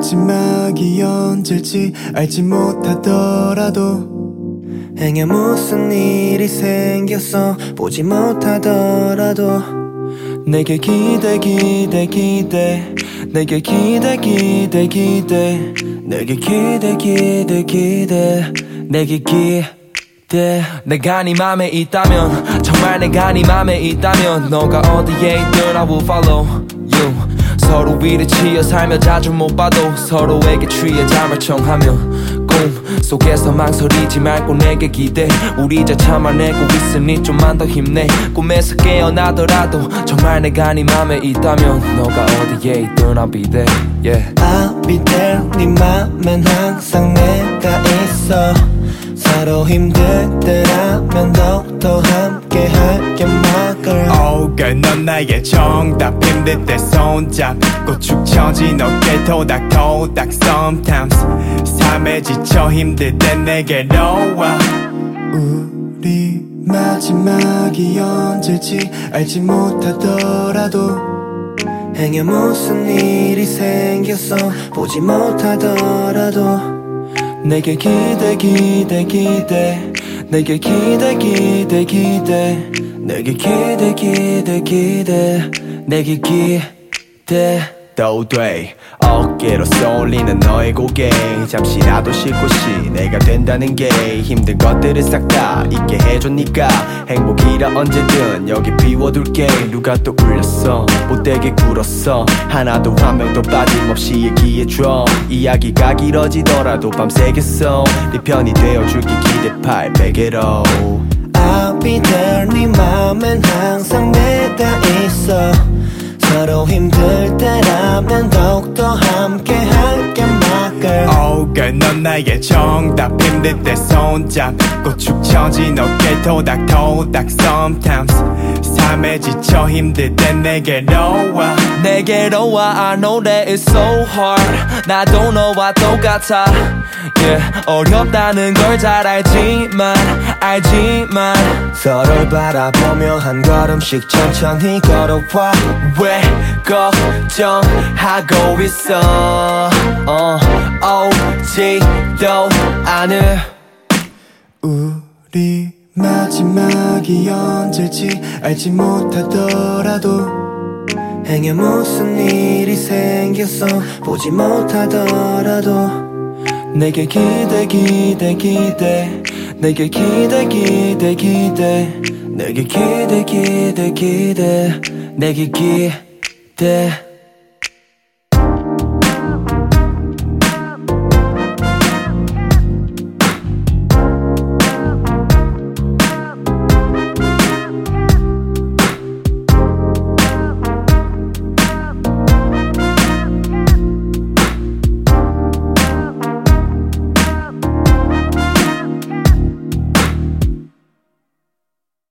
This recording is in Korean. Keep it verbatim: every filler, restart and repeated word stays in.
마지막이 언제일지 알지 못하더라도 행여 무슨 일이 생겼어 보지 못하더라도 내게 기대 기대 기대 내게 기대 기대 기대 내게 기대 기대 기대 내게 기대 내가 네 맘에 있다면 정말 내가 네 맘에 있다면 너가 어디에 있든 I will follow you 서로 위를 치여 살며 자주 못 봐도 서로에게 취해 잠을 청하며 꿈 속에서 망설이지 말고 내게 기대 우리 이제 참아내고 있으니 좀만 더 힘내 꿈에서 깨어나더라도 정말 내가 네 맘에 있다면 너가 어디에 있든 I'll be there yeah. I'll be there 네 맘엔 항상 내가 있어 서로 힘들 때라면 더욱더 함께 할게 my girl Oh girl 넌 나의 정답 힘들 때 손잡고 축 처진 어깨 토닥토닥 Sometimes 삶에 지쳐 힘들 때 내게로 와 우리 마지막이 언제일지 알지 못하더라도 행여 무슨 일이 생겼어 보지 못하더라도 내게 기대 기대 기대 내게 기대 기대 기대 내게 기대 기대 기대 내게 기대 또 돼 어깨로 쏠리는 너의 고개 잠시라도 쉴 곳이 내가 된다는 게 힘든 것들을 싹 다 잊게 해줘 니가 행복이라 언제든 여기 비워둘게 누가 또 울렸어 못되게 굴었어 하나도 한 명도 빠짐없이 얘기해줘 이야기가 길어지더라도 밤새겠어 네 편이 되어줄게 기대 팔백으로 I'll be there 네 맘엔 항상 내가 있어 서로 힘들 때라면 더욱더 함께 할게 my girl Oh girl 넌 나의 정답 힘들 때 손잡고 축 처진 어깨 토닥토닥 Sometimes 삶에 지쳐 힘들 때 내게로 와 내게로 와 I know that it's so hard 나도 너와 똑같아 yeah. 어렵다는 걸 잘 알지만 알지만 서로를 바라보며 한 걸음씩 천천히 걸어와 왜 걱정하고 있어 어, 오지도 않을 우리 마지막이 언제일지 알지 못하더라도 행여 무슨 일이 생겼어 보지 못하더라도 내게 기대 기대 기대 내게 기대 기대 기대 내게 기대 기대 기대 내게 기대